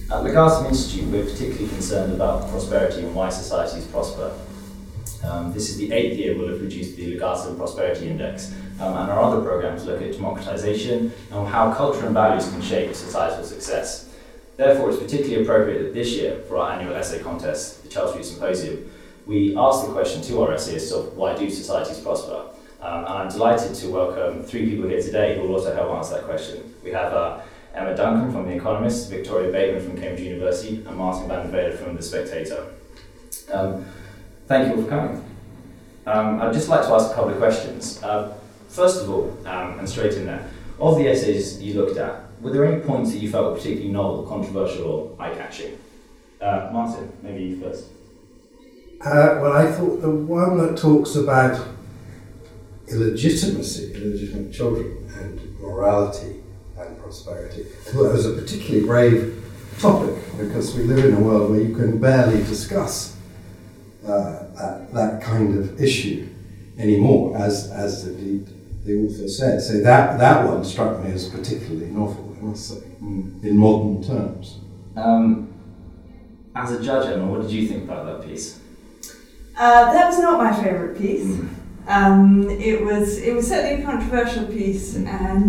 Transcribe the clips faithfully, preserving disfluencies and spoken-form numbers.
At Legatum Institute, we're particularly concerned about prosperity and why societies prosper. Um, this is the eighth year we'll have produced the Legatum Prosperity Index, um, and our other programs look at democratization and how culture and values can shape societal success. Therefore, it's particularly appropriate that this year, for our annual essay contest, the Charles Street Symposium, we ask the question to our essayists of why do societies prosper? Um, and I'm delighted to welcome three people here today who will also help answer that question. We have uh, Emma Duncan from The Economist, Victoria Bateman from Cambridge University, and Martin van der Velde from The Spectator. Um, thank you all for coming. Um, I'd just like to ask a couple of questions. Uh, first of all, um, and straight in there, of the essays you looked at, were there any points that you felt were particularly novel, controversial, or eye-catching? Uh, Martin, maybe you first. Uh, well, I thought the one that talks about illegitimacy, illegitimate children, and morality and prosperity, I thought that was a particularly grave topic, because we live in a world where you can barely discuss uh, that, that kind of issue anymore, as as indeed the author said. So that, that one struck me as particularly novel, I must say, mm. in modern terms. Um, as a judge, Emma, what did you think about that piece? Uh, that was not my favourite piece. Mm. Um, it was it was certainly a controversial piece, mm. and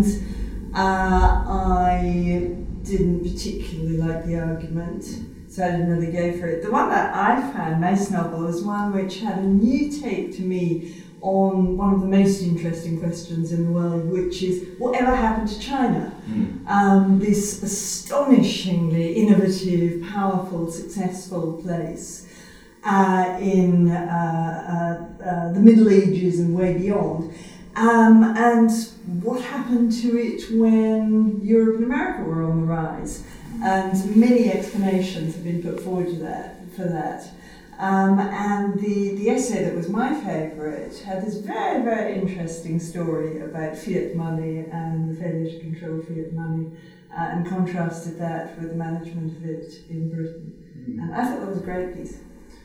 uh, I didn't particularly like the argument, so I didn't really go for it. The one that I found most novel was one which had a new take to me on one of the most interesting questions in the world, which is whatever happened to China? Mm. Um, this astonishingly innovative, powerful, successful place uh, in uh, uh, uh, the Middle Ages and way beyond. Um, and what happened to it when Europe and America were on the rise? And many explanations have been put forward to that, for that. Um, and the, the essay that was my favourite had this very, very interesting story about fiat money and the failure to control fiat money, uh, and contrasted that with the management of it in Britain. Mm-hmm. And I thought that was a great piece.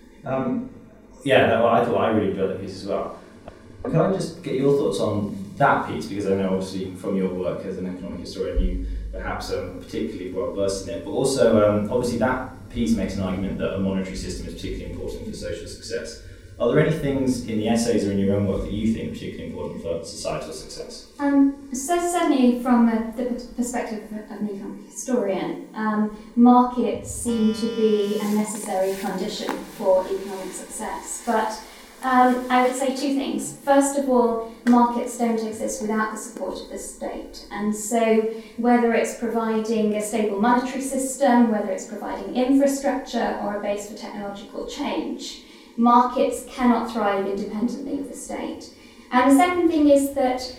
Um, yeah, no, I thought I really enjoyed that piece as well. Can I just get your thoughts on that piece? Because I know obviously from your work as an economic historian you perhaps um, particularly well versed in it, but also um, obviously that piece makes an argument that a monetary system is particularly important for social success. Are there any things in the essays or in your own work that you think are particularly important for societal success? Um, so certainly from a, the perspective of an economic historian, um, markets seem to be a necessary condition for economic success. But um, I would say two things. First of all, markets don't exist without the support of the state. And so whether it's providing a stable monetary system, whether it's providing infrastructure or a base for technological change, markets cannot thrive independently of the state. And the second thing is that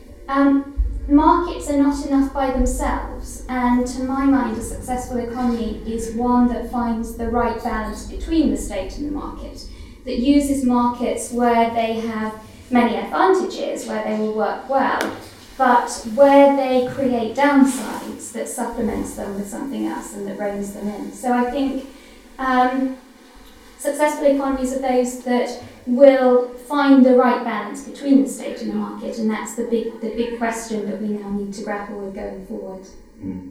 um, markets are not enough by themselves. And to my mind, a successful economy is one that finds the right balance between the state and the market, that uses markets where they have many advantages, where they will work well, but where they create downsides that supplements them with something else and that reins them in. So I think um, successful economies are those that will find the right balance between the state and the market, and that's the big the big question that we now need to grapple with going forward. Mm.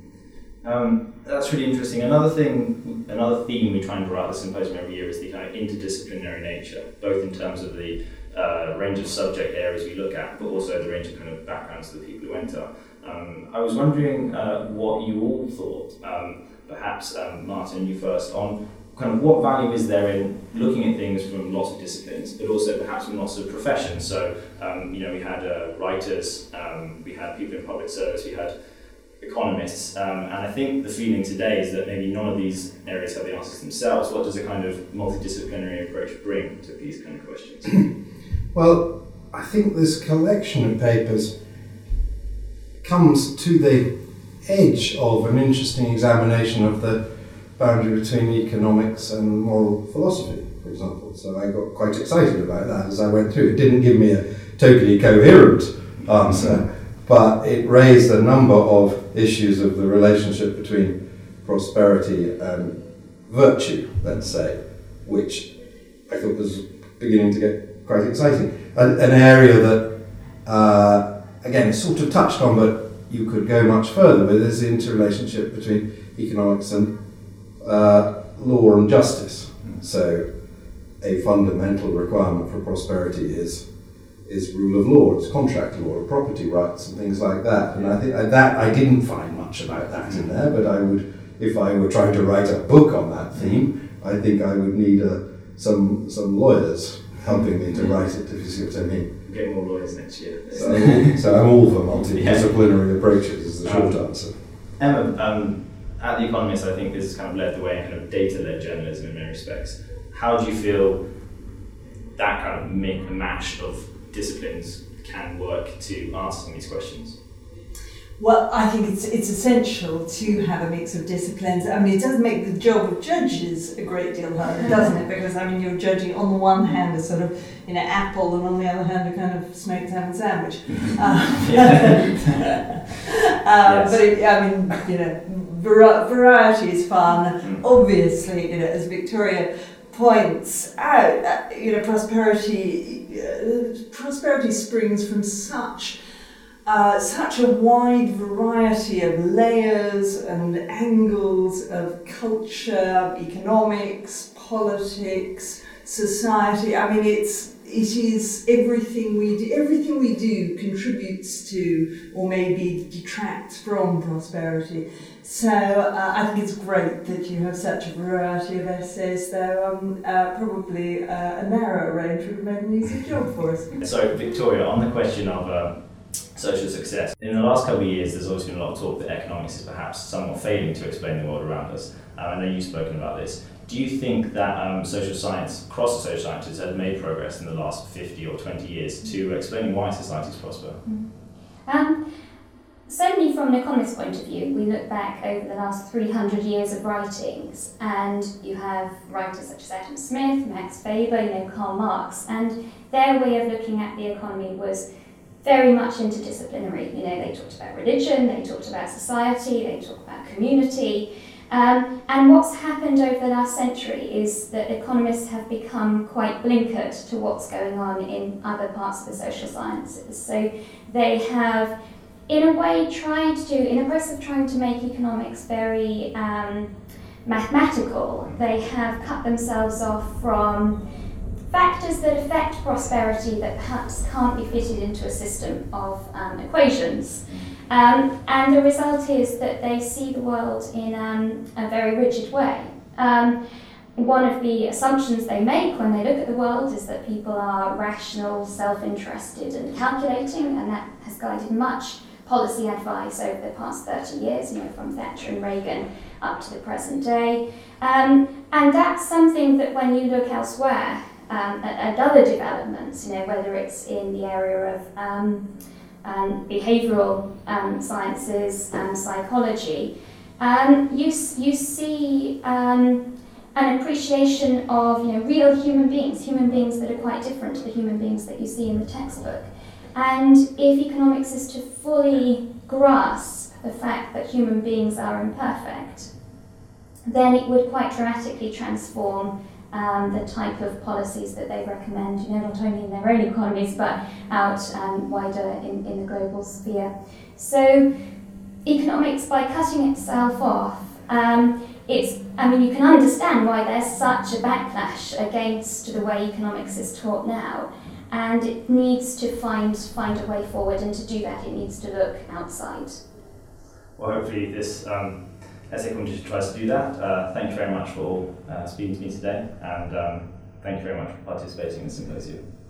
Um, that's really interesting. Another thing, another theme we try and draw out the symposium every year is the kind of interdisciplinary nature, both in terms of the uh, range of subject areas we look at, but also the range of kind of backgrounds of the people who enter. Um, I was wondering uh, what you all thought, um, perhaps um, Martin, you first, on kind of what value is there in looking at things from lots of disciplines, but also perhaps from lots of professions. So, um, you know, we had uh, writers, um, we had people in public service, we had economists, um, and I think the feeling today is that maybe none of these areas have the answers themselves. What does a kind of multidisciplinary approach bring to these kind of questions? Well, I think this collection of papers comes to the edge of an interesting examination of the boundary between economics and moral philosophy, for example. So I got quite excited about that as I went through. It didn't give me a totally coherent answer, but it raised a number of issues of the relationship between prosperity and virtue, let's say, which I thought was beginning to get quite exciting. An, an area that, uh, again, it's sort of touched on, but you could go much further with, is the interrelationship between economics and uh, law and justice. So a fundamental requirement for prosperity is is rule of law, it's contract law, property rights and things like that. And I think that I didn't find much about that in there, but I would, if I were trying to write a book on that theme, I think I would need uh, some some lawyers helping me to write it, if you see what I mean. Get more lawyers next year. So, so I'm all for multidisciplinary yeah. approaches, is the short um, answer. Emma, um, at The Economist, I think this has kind of led the way in kind of data-led journalism in many respects. How do you feel that kind of mix and match of disciplines can work to answer some of these questions? Well, I think it's it's essential to have a mix of disciplines. I mean, it does make the job of judges a great deal harder, doesn't it? Because, I mean, you're judging on the one hand a sort of, you know, apple, and on the other hand a kind of smoked salmon sandwich. Uh, uh, yes. But, it, I mean, you know, vari- variety is fun. Mm. Obviously, you know, as Victoria points out, uh, you know, prosperity, uh, prosperity springs from such Uh, such a wide variety of layers and angles of culture, economics, politics, society. I mean, it's it is everything we do. Everything we do contributes to, or maybe detracts from, prosperity. So uh, I think it's great that you have such a variety of essays. Though um, uh, probably uh, a narrow range would make an easy job for us. So, Victoria, on the question of Uh, social success. In the last couple of years, there's always been a lot of talk that economics is perhaps somewhat failing to explain the world around us. Um, I know you've spoken about this. Do you think that um, social science, across the social sciences, has made progress in the last fifty or twenty years to explaining why societies prosper? Um, certainly from an economist's point of view, we look back over the last three hundred years of writings, and you have writers such as Adam Smith, Max Weber, you know, Karl Marx, and their way of looking at the economy was very much interdisciplinary. You know, they talked about religion, they talked about society, they talked about community. Um, and what's happened over the last century is that economists have become quite blinkered to what's going on in other parts of the social sciences. So they have, in a way, tried to, in a process of trying to make economics very um, mathematical, they have cut themselves off from factors that affect prosperity that perhaps can't be fitted into a system of um, equations. Um, and the result is that they see the world in um, a very rigid way. Um, one of the assumptions they make when they look at the world is that people are rational, self-interested and calculating, and that has guided much policy advice over the past thirty years, you know, from Thatcher and Reagan up to the present day. Um, and that's something that when you look elsewhere, Um, and other developments, you know, whether it's in the area of um, um, behavioural um, sciences and psychology, um, you you see um, an appreciation of, you know, real human beings, human beings that are quite different to the human beings that you see in the textbook. And if economics is to fully grasp the fact that human beings are imperfect, then it would quite dramatically transform Um, the type of policies that they recommend, you know, not only in their own economies, but out um, wider in, in the global sphere. So economics, by cutting itself off, um, it's, I mean, you can understand why there's such a backlash against the way economics is taught now, and it needs to find, find a way forward, and to do that it needs to look outside. Well, hopefully this um Essay Competition tries to do that. Uh, thank you very much for uh, speaking to me today, and um, thank you very much for participating in the symposium.